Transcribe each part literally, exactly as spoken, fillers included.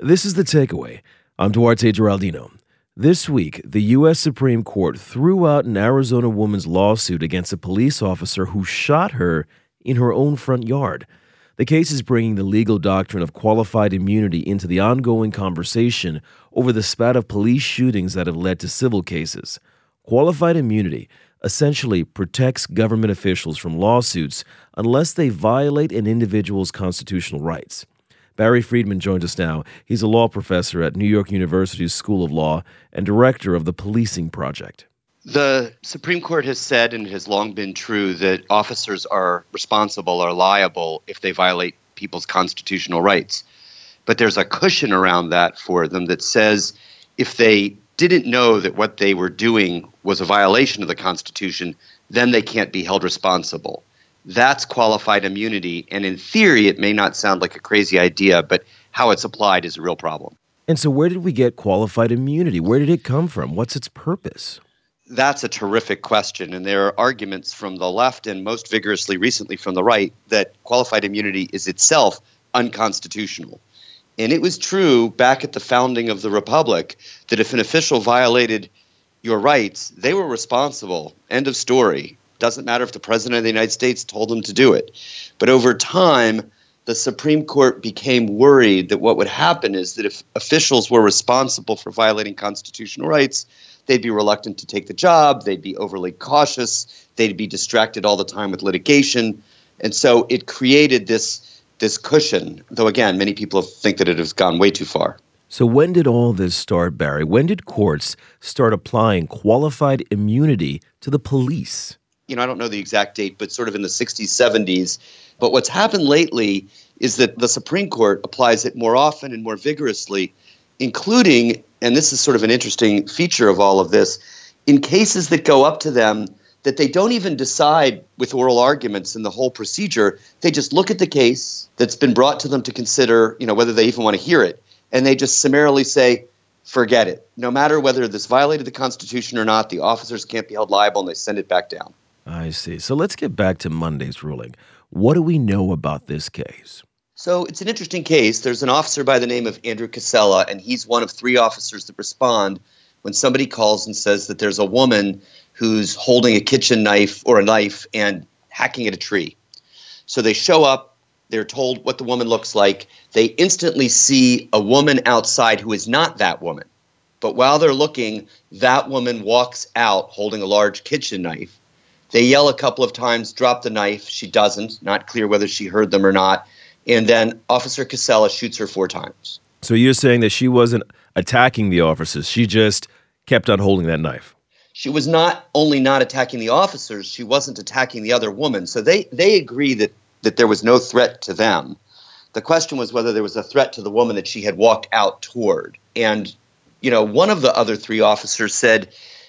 This is The Takeaway. I'm Duarte Geraldino. This week, the U S Supreme Court threw out an Arizona woman's lawsuit against a police officer who shot her in her own front yard. The case is bringing the legal doctrine of qualified immunity into the ongoing conversation over the spat of police shootings that have led to civil cases. Qualified immunity essentially protects government officials from lawsuits unless they violate an individual's constitutional rights. Barry Friedman joins us now. He's a law professor at New York University's School of Law and director of the Policing Project. The Supreme Court has said, and it has long been true, that officers are responsible or liable if they violate people's constitutional rights. But there's a cushion around that for them that says if they didn't know that what they were doing was a violation of the Constitution, then they can't be held responsible. That's qualified immunity, and in theory, it may not sound like a crazy idea, but how it's applied is a real problem. And so where did we get qualified immunity? Where did it come from? What's its purpose? That's a terrific question, and there are arguments from the left and most vigorously recently from the right that qualified immunity is itself unconstitutional. And it was true back at the founding of the Republic that if an official violated your rights, they were responsible. End of story. Doesn't matter if the president of the United States told them to do it. But over time, the Supreme Court became worried that what would happen is that if officials were responsible for violating constitutional rights, they'd be reluctant to take the job, they'd be overly cautious, they'd be distracted all the time with litigation. And so it created this, this cushion, though again, many people think that it has gone way too far. So when did all this start, Barry? When did courts start applying qualified immunity to the police? You know, I don't know the exact date, but sort of in the sixties, seventies. But what's happened lately is that the Supreme Court applies it more often and more vigorously, including, and this is sort of an interesting feature of all of this, in cases that go up to them that they don't even decide with oral arguments in the whole procedure. They just look at the case that's been brought to them to consider, you know, whether they even want to hear it. And they just summarily say, forget it. No matter whether this violated the Constitution or not, the officers can't be held liable, and they send it back down. I see. So let's get back to Monday's ruling. What do we know about this case? So it's an interesting case. There's an officer by the name of Andrew Casella, and he's one of three officers that respond when somebody calls and says that there's a woman who's holding a kitchen knife or a knife and hacking at a tree. So they show up. They're told what the woman looks like. They instantly see a woman outside who is not that woman. But while they're looking, that woman walks out holding a large kitchen knife. They yell a couple of times, drop the knife. She doesn't. Not clear whether she heard them or not. And then Officer Casella shoots her four times. So you're saying that she wasn't attacking the officers. She just kept on holding that knife. She was not only not attacking the officers, she wasn't attacking the other woman. So they, they agree that, that there was no threat to them. The question was whether there was a threat to the woman that she had walked out toward. And, you know, one of the other three officers said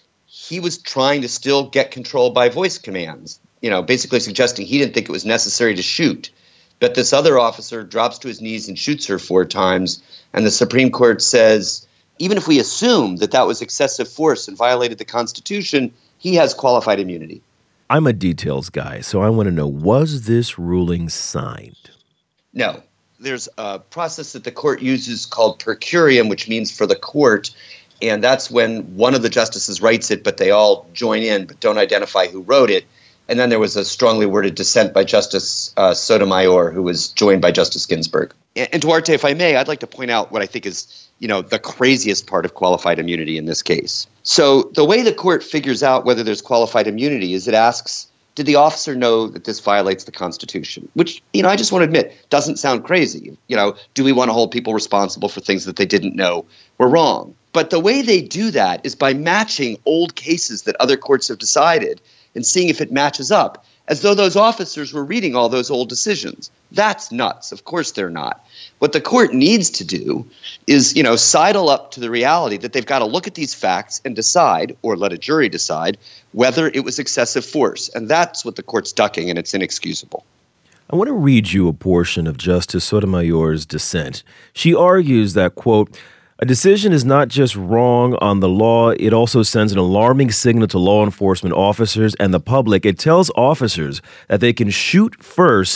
he was trying to still get control by voice commands, you know, basically suggesting he didn't think it was necessary to shoot. But this other officer drops to his knees and shoots her four times. And the Supreme Court says, even if we assume that that was excessive force and violated the Constitution, he has qualified immunity. I'm a details guy, so I want to know, was this ruling signed? No. There's a process that the court uses called per curiam, which means for the court. And that's when one of the justices writes it, but they all join in, but don't identify who wrote it. And then there was a strongly worded dissent by Justice uh, Sotomayor, who was joined by Justice Ginsburg. And, and Duarte, if I may, I'd like to point out what I think is, you know, the craziest part of qualified immunity in this case. So the way the court figures out whether there's qualified immunity is it asks, did the officer know that this violates the Constitution? Which, you know, I just want to admit, doesn't sound crazy. You know, do we want to hold people responsible for things that they didn't know were wrong? But the way they do that is by matching old cases that other courts have decided and seeing if it matches up, as though those officers were reading all those old decisions. That's nuts. Of course they're not. What the court needs to do is, you know, sidle up to the reality that they've got to look at these facts and decide, or let a jury decide, whether it was excessive force. And that's what the court's ducking, and it's inexcusable. I want to read you a portion of Justice Sotomayor's dissent. She argues that, quote, a decision is not just wrong on the law, it also sends an alarming signal to law enforcement officers and the public. It tells officers that they can shoot first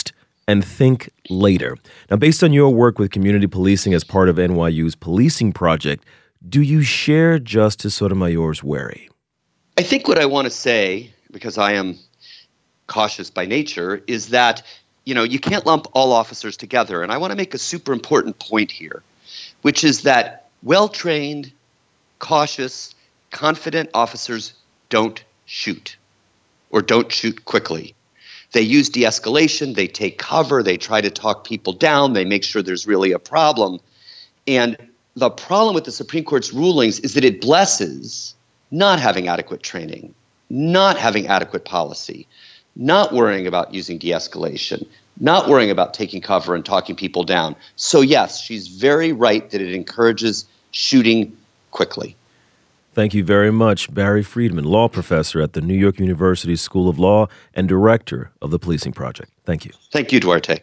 and think later. Now, based on your work with community policing as part of N Y U's policing project, do you share Justice Sotomayor's worry? I think what I want to say, because I am cautious by nature, is that, you know, you can't lump all officers together. And I want to make a super important point here, which is that well-trained, cautious, confident officers don't shoot or don't shoot quickly. They use de-escalation, they take cover, they try to talk people down, they make sure there's really a problem. And the problem with the Supreme Court's rulings is that it blesses not having adequate training, not having adequate policy, not worrying about using de-escalation, not worrying about taking cover and talking people down. So yes, she's very right that it encourages shooting quickly. Thank you very much, Barry Friedman, law professor at the New York University School of Law and director of the Policing Project. Thank you. Thank you, Duarte.